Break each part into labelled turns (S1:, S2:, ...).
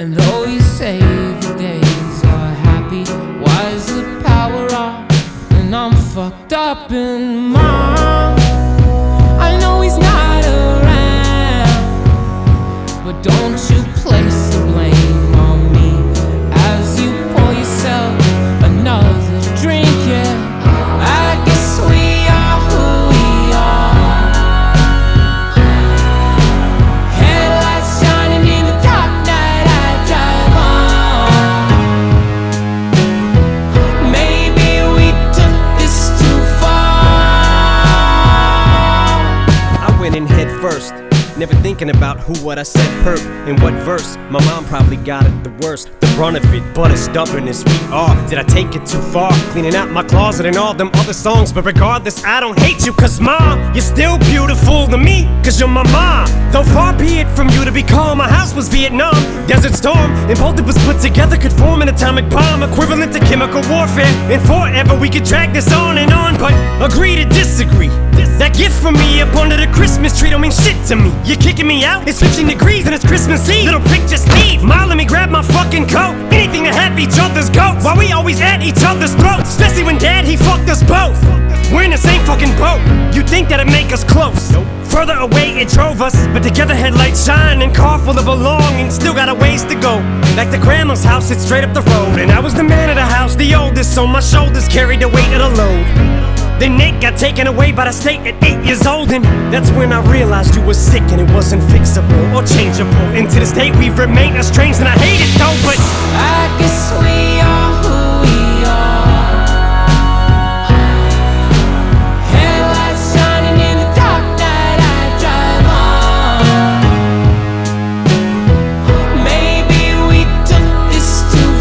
S1: And though you say the days are happy, why is the power off? And I'm fucked up in mind. I know he's not around, but don't you place the blame on me as you pour yourself another drink. Yeah, I guess we are who we are. Headlights shining in the dark night, I drive on. Maybe we took this too far.
S2: I went in head first, never thinking about who, what I said hurt, in what verse. My mom probably got it the worst, the brunt of it, but as stubborn as we are. Did I take it too far, cleaning out my closet and all them other songs? But regardless, I don't hate you, cause mom, you're still beautiful to me, cause you're my mom. Though far be it from you to be calm, my house was Vietnam, Desert Storm, and both of us put together could form an atomic bomb, equivalent to chemical warfare. And forever we could drag this on and on, but agree to disagree. That gift from me up under the Christmas tree don't mean shit to me. You're kicking me out, it's 15 degrees and it's Christmas Eve. Little prick, just leave. Ma, let me grab my fucking coat. Anything to have each other's goats, while we always at each other's throats. Especially when dad, he fucked us both. We're in the same fucking boat. You'd think that'd make us close. Further away it drove us, but together headlights shine and car full of belongings. Still got a ways to go. Like the grandma's house, it's straight up the road. And I was the man of the house, the oldest, so my shoulders carried the weight of the load. Then Nick got taken away by the state at 8 years old, and that's when I realized you were sick and it wasn't fixable or changeable. And to this day we've remained estranged, and I hate it though, but
S1: I guess we are who we are. Headlights shining in the dark night, I drive on. Maybe we took this too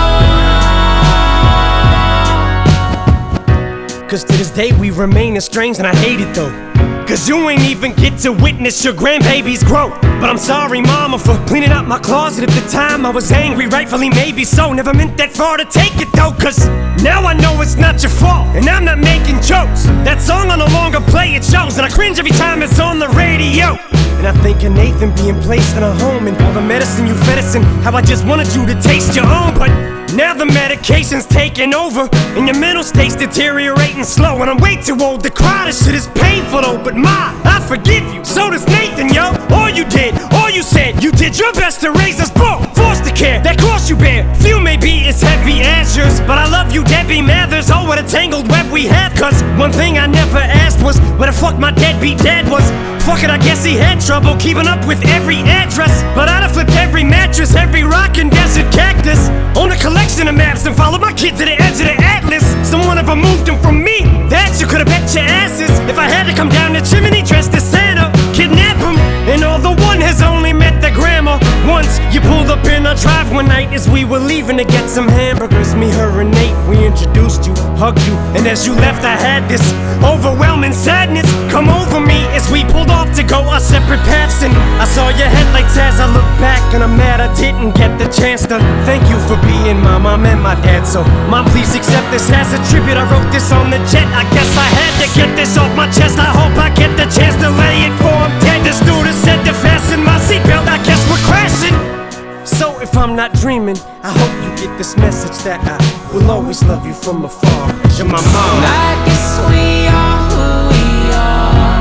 S1: far.
S2: cause to this day we remain estranged, and I hate it though. Cause you ain't even get to witness your grandbaby's growth. But I'm sorry mama for cleaning out my closet at the time. I was angry, rightfully maybe so. Never meant that far to take it though, cause now I know it's not your fault, and I'm not making jokes. That song I no longer play, it shows, and I cringe every time it's on the radio. And I think of Nathan being placed in a home, and all the medicine you fed us, and how I just wanted you to taste your own. But now the medication's taking over, and your mental state's deteriorating slow. And I'm way too old to cry, this shit is painful though. But ma, I forgive you, so does Nathan, yo. All you did, all you said, you did your best to raise us both. Foster care, that cross you bear, few may be as heavy as yours, but I love you, Debbie Mathers. Oh, what a tangled web we have. Cause one thing I never asked was where the fuck my deadbeat dad was. Fuck it, I guess he had trouble keeping up with every address, but I'd have flipped every mattress, every rock and desert cactus, own a collection of maps and followed my kid to the edge of the atlas. Someone ever moved him from me, that you could've bet your asses. If I had to come down the chimney dressed as Santa, kidnap him, and although one has only met the grandma once, you pulled up in our drive one night as we were leaving to get some hamburgers. Me, her, and Nate, we introduced you, hugged you, and as you left I had this overwhelming sadness come over me as we pulled off to go our separate paths. And I saw your headlights as I looked back, and I'm mad I didn't get the chance to thank you for being my mom and my dad. So mom, please accept this as a tribute. I wrote this on the jet, I guess I had to get this off my chest. I hope I get the chance to lay it for him dead. The stewardess said to fasten my seatbelt, I guess we're crashing. So if I'm not dreaming, I hope you get this message that I will always love you from afar. You're my mom.
S1: I guess we are who we are.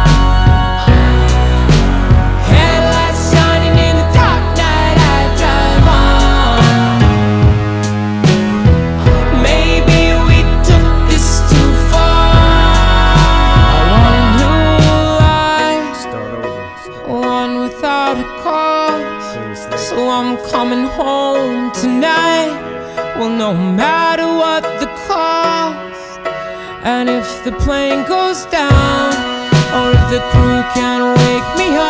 S1: Headlights shining in the dark night, I drive on. Maybe we took this too far. I want a new life,
S2: Start over.
S1: one without a cause. So I'm coming home tonight. Well, no matter what the cost, and if the plane goes down, or if the crew can't wake me